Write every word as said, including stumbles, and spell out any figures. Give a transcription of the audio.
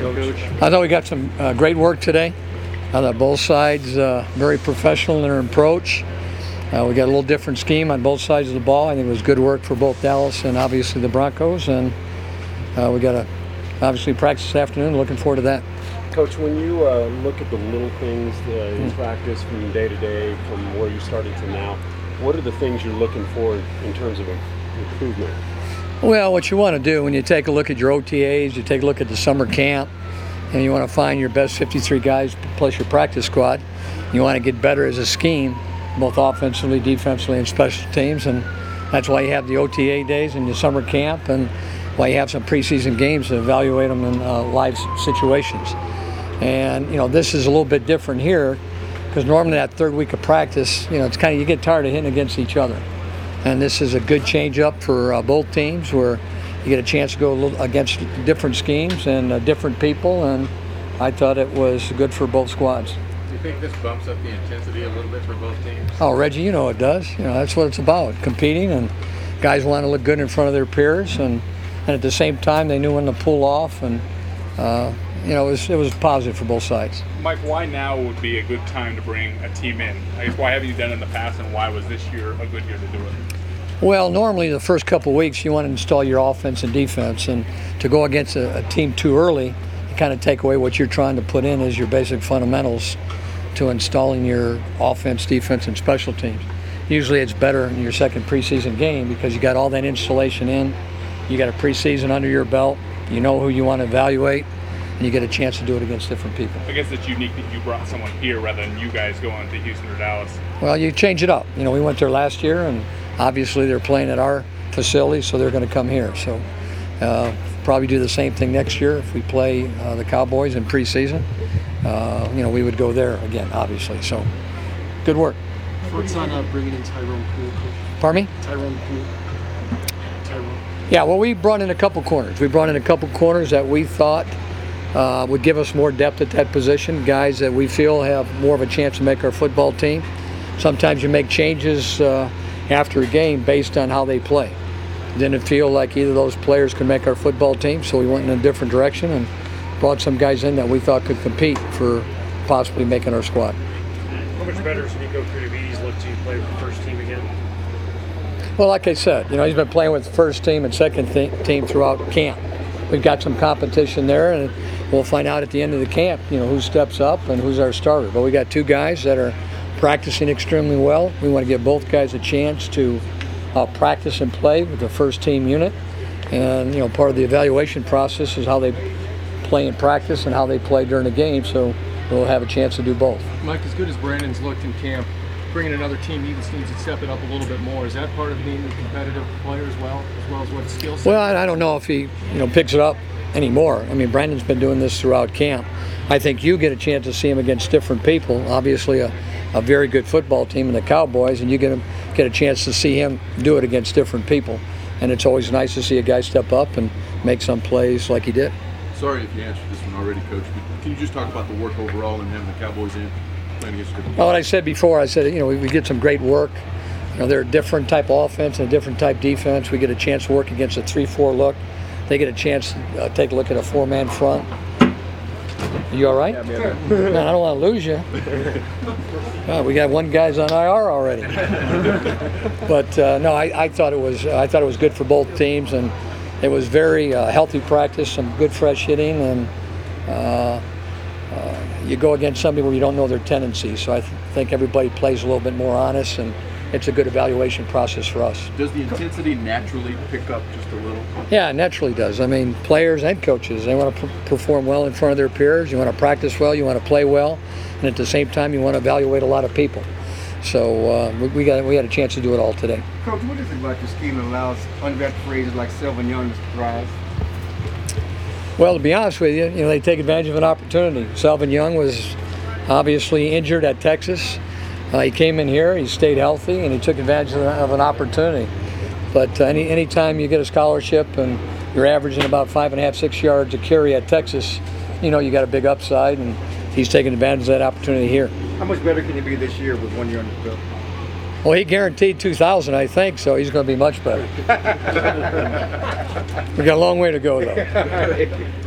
Coach? I thought we got some uh, great work today. I thought both sides uh, very professional in their approach. Uh, we got a little different scheme on both sides of the ball. I think it was good work for both Dallas and obviously the Broncos. And uh, we got to obviously practice this afternoon. Looking forward to that. Coach, when you uh, look at the little things uh, in mm. practice from day to day, from where you started to now, what are the things you're looking for in terms of improvement? Well, what you want to do when you take a look at your O T As, you take a look at the summer camp, and you want to find your best fifty-three guys plus your practice squad. You want to get better as a scheme, both offensively, defensively, and special teams, and that's why you have the O T A days and your summer camp, and why you have some preseason games to evaluate them in uh, live situations. And you know, this is a little bit different here, because normally that third week of practice, you know, it's kind of, you get tired of hitting against each other. And this is a good change up for uh, both teams, where you get a chance to go a little against different schemes and uh, different people, and I thought it was good for both squads. Do you think this bumps up the intensity a little bit for both teams? Oh, Reggie, you know it does. You know, that's what it's about, competing, and guys want to look good in front of their peers, and, and at the same time they knew when to pull off, and uh, you know, it was, it was positive for both sides. Mike, why now would be a good time to bring a team in? I guess why haven't you done it in the past, and why was this year a good year to do it? Well, normally the first couple of weeks you want to install your offense and defense, and to go against a, a team too early, you kind of take away what you're trying to put in as your basic fundamentals to installing your offense, defense, and special teams. Usually it's better in your second preseason game because you got all that installation in, you got a preseason under your belt, you know who you want to evaluate, and you get a chance to do it against different people. I guess it's unique that you brought someone here rather than you guys going to Houston or Dallas. Well, you change it up. You know, we went there last year, and obviously they're playing at our facility, so they're going to come here. So uh, probably do the same thing next year if we play uh, the Cowboys in preseason. Uh, you know, we would go there again, obviously. So good work. What's on uh, bringing in Tyrone Poole, Coach? Pardon me? Tyrone Poole. Tyrone. Yeah, well, we brought in a couple corners. We brought in a couple corners that we thought uh, would give us more depth at that position, guys that we feel have more of a chance to make our football team. Sometimes you make changes uh, after a game based on how they play. Didn't feel like either of those players could make our football team, so we went in a different direction and brought some guys in that we thought could compete for possibly making our squad. How much better does Nico Crutavides look to play with the first team again? Well, like I said, you know, he's been playing with the first team and second th- team throughout camp. We've got some competition there, and we'll find out at the end of the camp, you know, who steps up and who's our starter. But we got two guys that are practicing extremely well. We want to give both guys a chance to uh, practice and play with the first team unit. And, you know, part of the evaluation process is how they play in practice and how they play during the game, so we'll have a chance to do both. Mike, as good as Brandon's looked in camp, bringing another team, he just needs to step it up a little bit more. Is that part of being a competitive player as well, as well as what skill set? Well, I don't know if he, you know, picks it up anymore. I mean, Brandon's been doing this throughout camp. I think you get a chance to see him against different people. Obviously, a, a very good football team in the Cowboys, and you get him get a chance to see him do it against different people. And it's always nice to see a guy step up and make some plays like he did. Sorry if you answered this one already, Coach, but can you just talk about the work overall and having the Cowboys in playing against different? Well, what I said before, I said, you know, we, we get some great work. You know, they're a different type of offense and a different type defense. We get a chance to work against a three four look. They get a chance to uh, take a look at a four-man front. You all right? Yeah, man. No, I don't want to lose you. Uh, we got one guy's on I R already. But uh, no, I, I thought it was I thought it was good for both teams, and it was very uh, healthy practice, some good fresh hitting, and uh, uh, you go against somebody where you don't know their tendencies. So I th- think everybody plays a little bit more honest, and it's a good evaluation process for us. Does the intensity naturally pick up just a little? Yeah, it naturally does. I mean, players and coaches, they want to p- perform well in front of their peers. You want to practice well, you want to play well, and at the same time, you want to evaluate a lot of people. So uh, we, we got we had a chance to do it all today. Coach, what is it about your scheme that allows unvetted phrases like Selvin Young to thrive? Well, to be honest with you, you know, they take advantage of an opportunity. Selvin Young was obviously injured at Texas. Uh, he came in here, he stayed healthy, and he took advantage of, of an opportunity. But uh, any any time you get a scholarship and you're averaging about five and a half, six yards a carry at Texas, you know you got a big upside, and he's taking advantage of that opportunity here. How much better can he be this year with one year on the field? Well, he guaranteed two thousand, I think, so he's going to be much better. We got a long way to go, though.